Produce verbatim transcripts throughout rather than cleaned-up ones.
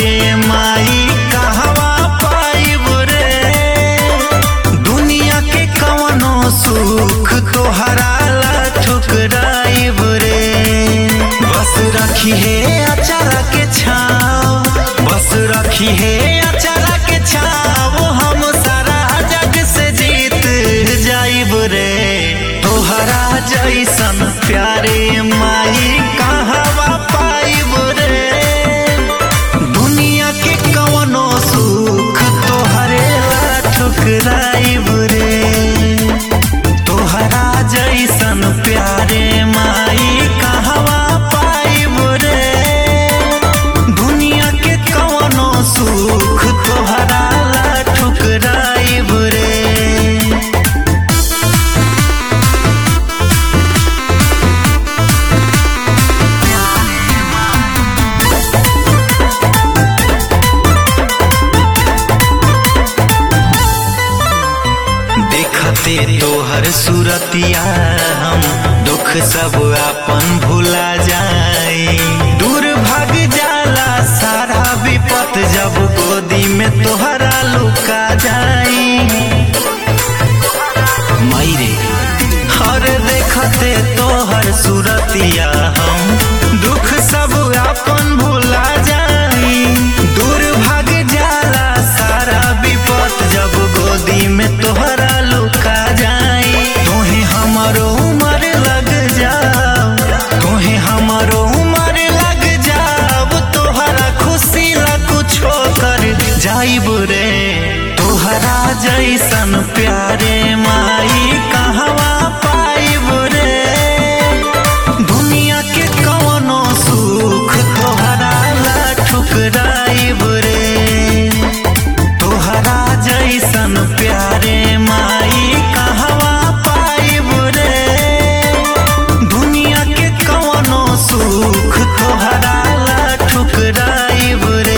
माई कहवा पाइब रे। दुनिया के कवनो सुख तोहरा ला ठुकराइब रे। बस रखी है अचारा के छाव, बस रखी है अचारा के छाव, हम सारा जग से जीत जाइब रे। तोहरा जैसन प्यारे माई कहवा पाइब रे। दुनिया के कवनो सुख तोहरे ला ठुकराइब रे। तोहरा जैसन प्यारे माई कहवा पाइब रे। दुनिया के कवनो सुख तोहरा ला ठुकराइब रे। देखते तोहर सूरतिया हम दुख सब आपन भुला जाए। दूर भाग जाला सारा विपत जब गोदी में तोहरा लुका जाए। मायरे हर देखते तोहर सूरतिया हम दुख सब आपन भुला जाए। दूर भाग जाला सारा विपत जब गोदी में तोहरा लुका जाए। तोहे हमारो उमर लग जाओ, तोहे हमारो उमर लग जाओ, तोहरा खुशी ला कुछो कर जाइब रे। तोहरा जैसन प्यारे माई कहवा पाइब रे। दुनिया के कवनो सुख तोहरा ला ठुकराइब रे। तोहरा जैसन प्यारे माई कहवा पाइब रे। दुनिया के कवनो सुख तोहरा ला ठुकराइब रे।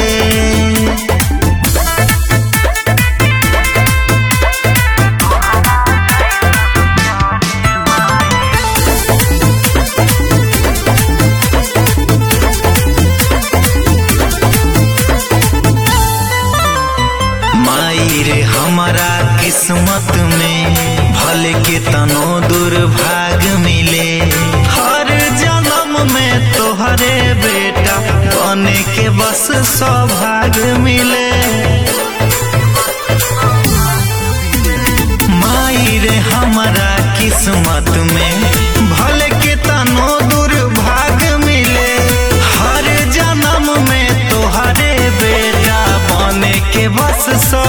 माई रे हमारा किस्मत में भले के तनो दुर्भाग मिले। हर जन्म में तोहरे बेटा बने के बस सौभाग्य मिले। माई रे हमारा किस्मत में भले के तनो दुर्भाग मिले। हर जन्म में तोहरे बेटा बने के बस